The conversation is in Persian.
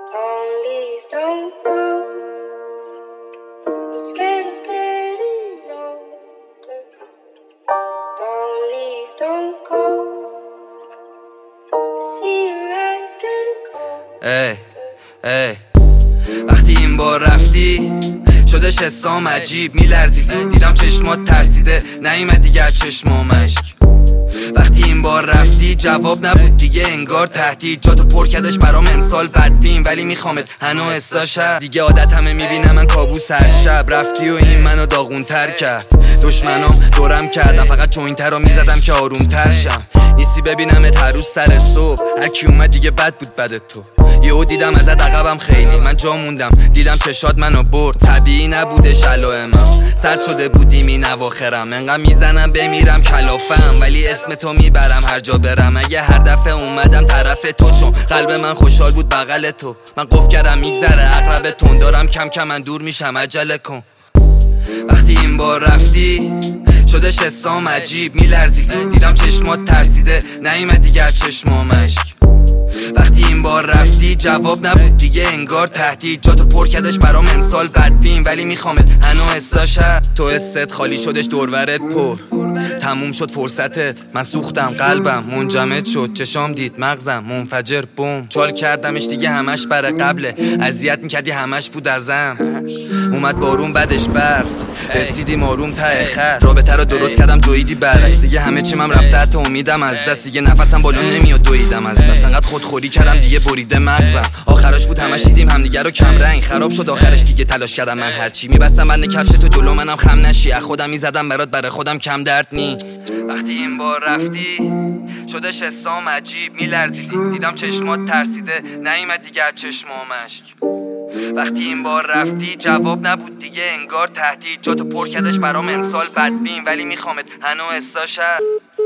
Don't leave, don't go. I'm scared of getting older. Don't leave, don't go. I see your eyes getting cold. ای ای وقتی این بار رفتی شدش حسام عجیب میلرزیدی، دیدم چشمات ترسیده نیومد دیگه از چشمام اشک. وقتی این بار رفتی جواب نبود دیگه انگار تهدید، جاتو پر کردش برام امسال بدبین ولی میخوامت هنو حساشم. دیگه عادت همه میبینم من کابوس هر شب، رفتی و این منو داغونتر کرد. دشمنام دورم کردم فقط جوینتر رو میزدم که آرومتر شم. نیستی ببینمت هر روز سر صبح، هرکی اومد دیگه بد بود بدت تو. یهو دیدم ازت عقبم خیلی، من جا موندم دیدم چشات منو برد. طبیعی نبودش علائمم، سرد شده بودیم این اواخرم. انقدر میزنم بمیرم کلافم ولی اسم تو میبرم هر جا برم. اگه هر دفعه اومدم طرف تو چون قلب من خوشحال بود بغل تو. من قفل کردم میگذره عقربتون، دارم کم کم من دور میشم عجله کن. وقتی این بار رفتی شدش حسام عجیب میلرزیدی، دیدم چشمات ترسیده نیومد دیگه از چشمام اشک. وقتی این بار رفتی جواب نبود دیگه انگار تهدید، جاتو پر کردش برام امسال بدبین ولی میخوامت هنو حساشم. تو حست خالی شدش دورورت پر، تموم شد فرصتت. من سوختم قلبم منجمد شد، چشام دید مغزم منفجر بوم. چال کردمش دیگه همش بر قبله، اذیت میکردی همش بود ازم. اومد بارون بعدش برف، رسیدیم آروم ته خط. رابطه رو درست کردم جویدی برعکس، دیگه همه چیم هم رفته حتی امیدم از دست. دیگه نفسم بالا نمیاد دویدم از بس، انقدر خودخوری کردم دیگه بریده مغزم. آخرش بود همش دیدیم همدیگه رو کم رنگ، خراب شد آخرش دیگه تلاش کردم من هرچی میبستم بند کفش تو جلو منم خم نشی. از خودم میزدم برات برای خودم کم درد نی. وقتی این بار رفتی شدش حسام عجیب میلرزیدی، دیدم چشمات ترسیده نیومد دیگه از چشمام اشک. وقتی این بار رفتی جواب نبود دیگه انگار تهدید، جاتو پر کردش برام امسال بدبین ولی میخوامت هنو حساشم.